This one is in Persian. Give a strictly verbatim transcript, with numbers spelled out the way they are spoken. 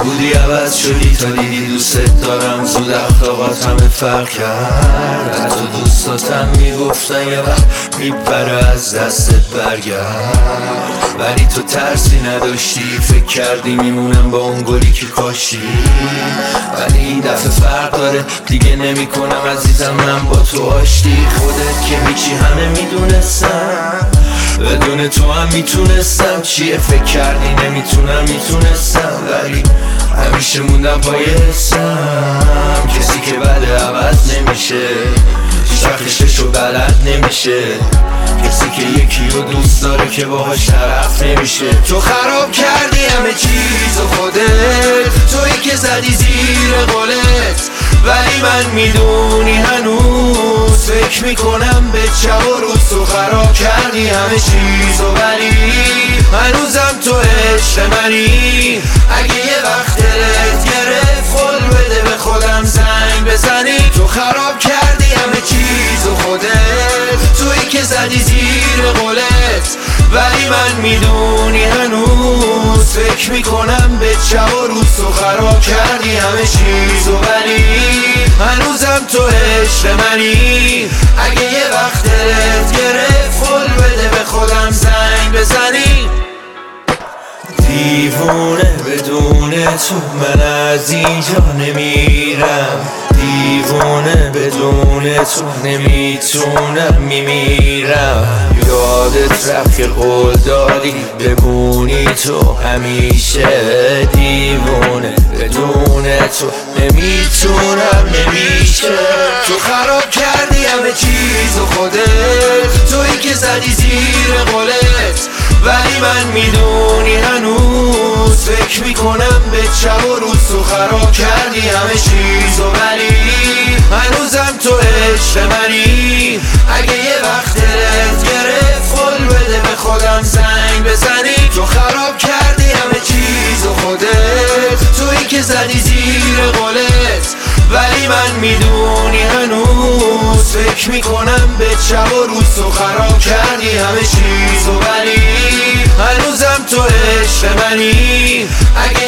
بودی عوض شدی تا دیدی دوست دارم. زود اخلاقات همه فرق کرد. حتی دوستاتم میگفتن یه وقت میپره از دستت برگرد. ولی تو ترسی نداشتی، فکر کردی میمونم با اون گلی که کاشتی. ولی این دفعه فرق داره، دیگه نمی کنم عزیزم من با تو آشتی. خودت که هیچی همه میدونستم، بدون تو هم میتونستم. چیه فکر کردی نمیتونم؟ میتونستم ولی همیشه موندم پای حسم. کسی که بده عوض نمیشه، هیچ وقتشو بلد نمیشه. کسی که یکی رو دوست داره که باهاش طرف نمیشه. تو خراب کردی همه چیزو خودت، تویی که زدی زیر قولت. ولی من میدونی هنوز فکر میکنم به چه و روز. تو خراب کردی همه چیزو ولی هنوزم تو عشق منی. اگه یه وقت دلت گرفت قول بده به خودم زنگ بزنی. تو خراب کردی همه چیزو خودت، تویی که زدی زیر قولت. ولی من میدونی هنوز فکر میکنم به چه و روز. تو خراب کردی همه چیزو ولی هنوزم تو عشق منی. اگه یه وقت دلت گرفت قول بده به خودم زنگ بزنی. دیوونه بدون تو من از اینجا نمیرم. دیوونه بدون تو نمیتونم میمیرم. یادت رفت که قول دادی بمونی تو همیشه. دیوونه بدون تو نمیتونم نمیشه. تو خراب کردی همه چیزو خودت، تویی که زدی زیر قولت. ولی من میدونی هنوز فکر میکنم به چه و روز. تو خراب کردی همه چیزو ولی هنوزم تو عشق منی. اگه یه وقت دلت گرفت قول بده به خودم زنگ بزنی. تو خراب کردی همه چیزو خودت، تویی که زدی زیر قولت. ولی من میدونی هنوز فکر میکنم به چه و روز. تو خراب کردی همه چیزو ولی هنوزم تو عشق منی. اگه